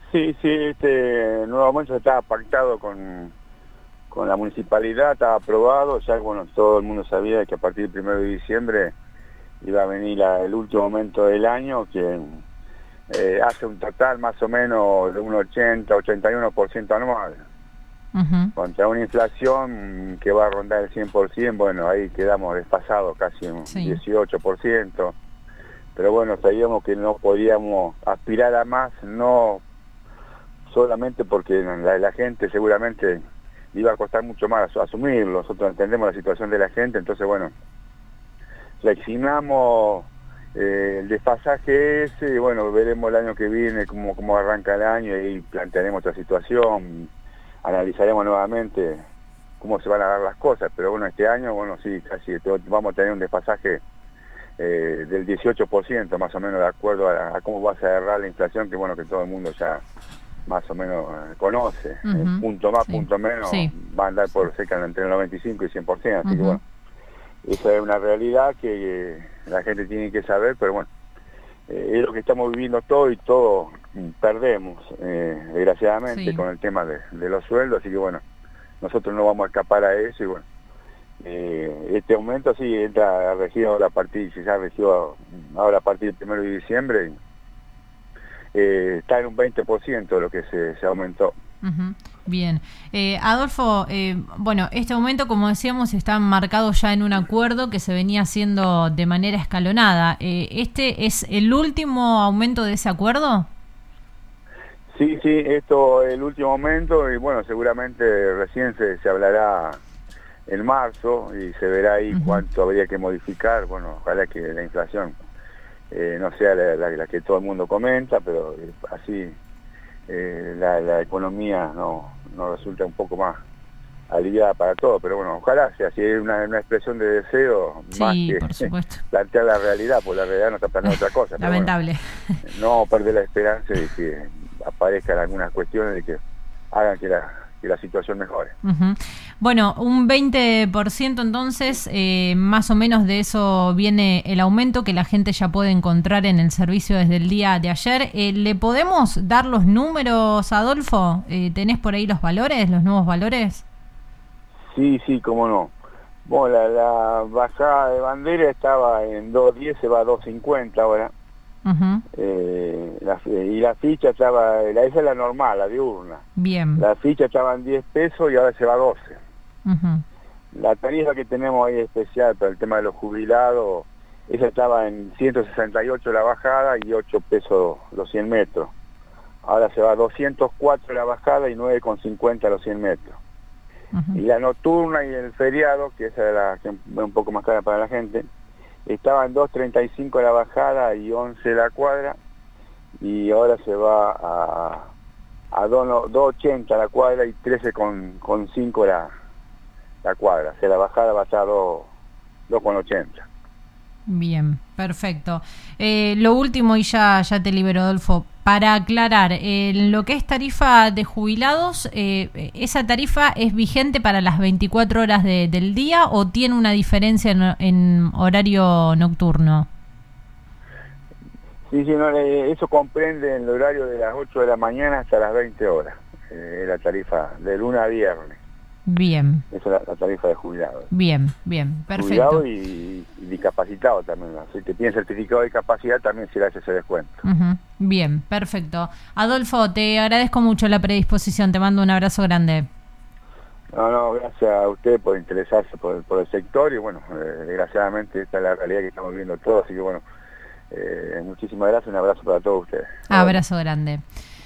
Sí, sí, este nuevo aumento estaba pactado con la municipalidad, estaba aprobado, ya bueno, todo el mundo sabía que a partir del 1 de diciembre iba a venir el último aumento del año, que hace un total más o menos de un 81% anual, Ujú. contra una inflación que va a rondar el 100%, bueno, ahí quedamos desfasados casi un Sí. 18%, pero bueno, sabíamos que no podíamos aspirar a más, no solamente porque la gente seguramente iba a costar mucho más asumirlo. Nosotros entendemos la situación de la gente, entonces bueno, flexibilizamos el desfasaje ese, y bueno, veremos el año que viene cómo arranca el año y plantearemos otra situación, analizaremos nuevamente cómo se van a dar las cosas, pero bueno, este año, bueno, sí, casi vamos a tener un desfasaje del 18% más o menos, de acuerdo a cómo va a cerrar la inflación, que bueno, que todo el mundo ya más o menos conoce. Ujú. Punto más, Sí. punto menos, Sí. va a andar por cerca entre el 95 y 100%, así que Ujú. bueno, esa es una realidad que la gente tiene que saber, pero bueno, es lo que estamos viviendo todo y todo perdemos, desgraciadamente, Sí. con el tema de los sueldos, así que bueno, nosotros no vamos a escapar a eso y bueno, este aumento sí entra a regir ahora a partir, si ya regió ahora a partir del 1 de diciembre, está en un 20% lo que se aumentó. Ujú. Bien. Adolfo, bueno, este aumento, como decíamos, está marcado ya en un acuerdo que se venía haciendo de manera escalonada. ¿Este es el último aumento de ese acuerdo? Sí, sí, esto es el último momento y bueno, seguramente recién se hablará en marzo y se verá ahí Ujú. cuánto habría que modificar. Bueno, ojalá que la inflación no sea la que todo el mundo comenta, pero así la economía no resulta un poco más aliviada para todos. Pero bueno, ojalá sea así, es una expresión de deseo más Sí, que por supuesto. plantear la realidad, porque la realidad no está planteando otra cosa, pero bueno, Lamentable. no perder la esperanza de que aparezcan algunas cuestiones de que hagan que la situación mejore. Ujú. Bueno, un 20% entonces, más o menos de eso viene el aumento que la gente ya puede encontrar en el servicio desde el día de ayer. ¿Le podemos dar los números, Adolfo? ¿Tenés por ahí los valores, los nuevos valores? Sí, sí, cómo no. Bueno, la bajada de bandera estaba en 2.10, se va a 2.50 ahora. Ujú. Y la ficha estaba, esa es la normal, la diurna. Bien. La ficha estaba en 10 pesos y ahora se va a 12. Ujú. La tarifa que tenemos ahí especial para el tema de los jubilados, esa estaba en 168 la bajada y 8 pesos los 100 metros. Ahora se va a 204 la bajada y 9,50 los 100 metros. Ujú. Y la nocturna y el feriado, que esa es la que es un poco más cara para la gente, estaba en 2,35 la bajada y 11 la cuadra, y ahora se va a 2,80 la cuadra y 13,5 la cuadra. O sea, la bajada va a estar 2,80. Bien, perfecto. Lo último, y ya te libero, Adolfo, para aclarar, lo que es tarifa de jubilados, ¿esa tarifa es vigente para las 24 horas del día o tiene una diferencia en horario nocturno? Sí, sí, no, eso comprende el horario de las 8 de la mañana hasta las 20 horas. La tarifa de lunes a viernes. Bien, Esa es la tarifa de jubilados. bien, bien, perfecto. Jubilado y discapacitado también. Si te piden certificado de discapacidad, también se le hace ese descuento. Ujú. Bien, perfecto. Adolfo, te agradezco mucho la predisposición, te mando un abrazo grande. No, gracias a usted por interesarse por el sector y bueno, desgraciadamente esta es la realidad que estamos viendo todos, así que bueno, muchísimas gracias, un abrazo para todos ustedes. Nos vemos. Abrazo grande.